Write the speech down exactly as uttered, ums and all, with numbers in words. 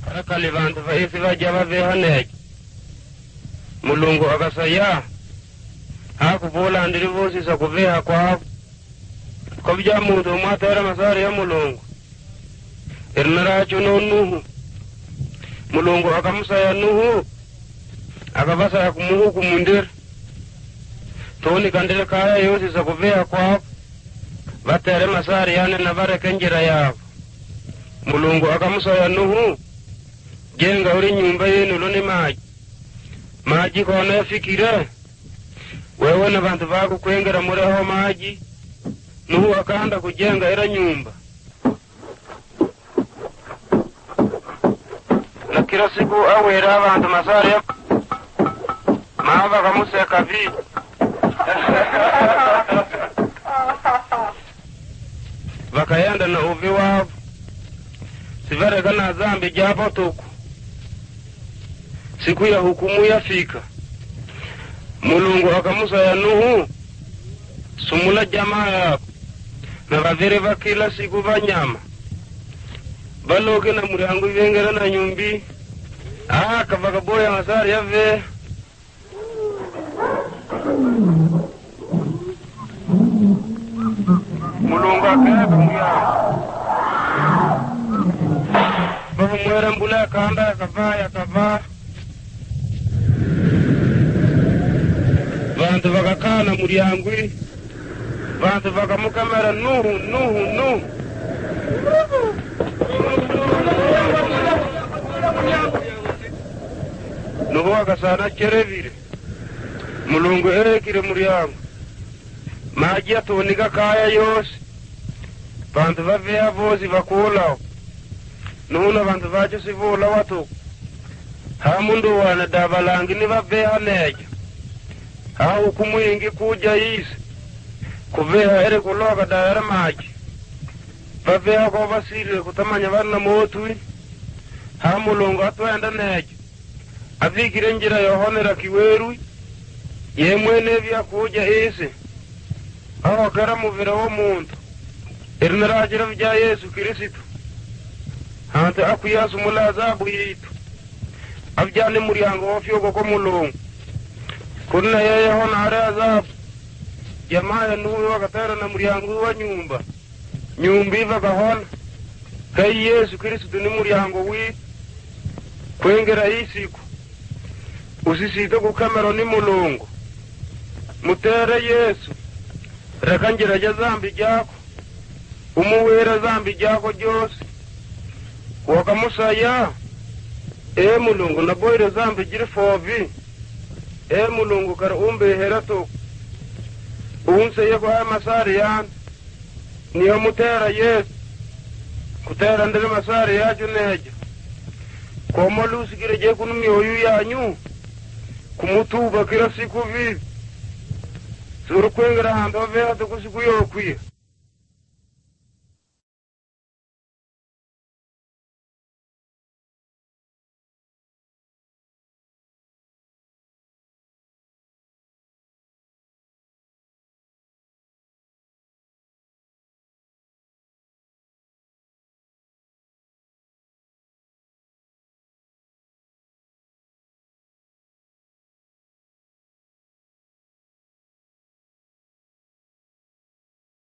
Arakali bantu vaisi vajava vehanej. Mulungu akasaya. Haku bola ndiri vosi sa kuveha kwa haku. Kabja muntu matera masari ya mulungu. Irnaracho no Nuhu. Mulungu akamusaya Nuhu. Akavasa ya kumuhu kumundir. Toni kandire kaya yosi sa kuveha kwa haku. Vatere masari yane na vare kenjira yao. Mulungu akamusaya Nuhu. Jenga uri nyumba yenu loni maji. Maji kona yafikire. Wewe na bantu vako kuengera mureho maji. Nuhu akaanda kujenga ira nyumba. Na kila siku awera abantu masari ya maaba kamuseka vi. Vakayanda na uvi wavu. Sivere kana zambi japo tuku. Siku ya hukumu yafika. Mulungu akamusaya Nuhu. Sumula jamaa yako. Na vavire vakila siku vanyama. Baloke na muriangu vengera na nyumbi. Aha kavakaboya masari ya ve. Mulungu akaya kumuyama. Bahu mwera mbula kanda ya kava ya kava. Vantu vakakana muriangwi. Vantu vakamukamera Nuhu, Nuhu, Nuhu. Nuhu wakasana cherevire. Mulungu erekire muriangu. Maji atonika kaya yose. Vantu vavea vozi vakulao. Nuhu na vantu vacho sivula watu. Hamundu wana dabalangi ni vavea neja. Haa hukumu ingi kuja isi. Kuveha ere kuloka daera maji. Vaveha kwa vasile kutamanya vana motui. Haa mulungu atuenda neja. Avikire njira yohonera kiwerui. Ye mwene vya kuja isi. Haa kera muvira wa muntu. Irinarajira vya Yesu Kirisitu. Hante akuyasu mula azabu yitu. Avjani muriango wafyogo kwa mulungu. Kuna yeye hona hare azabu. Jamaa ya Nuhu wakatera na muriango wa nyumba. Nyumba iva kahona. Kai Yesu Kristo ni muriango wi. Kwengera hii siku. Usisito kukamero ni mulungu. Mutere Yesu. Rakanjira ja zambi jako. Umuwera zambi jako jose. Wakamusaya. E mulungu na boire zambi jiri fovi. E mulungu kar umbe herato. Unse yeko haya masari yan. Niyo mutera Yesu. Kutera ndele masari ya juneja. Komo lusi kire je kunumi oyu ya nyu. Kumutuba kira siku vivi. Suru kwengera hando vea tuku siku yo kuya.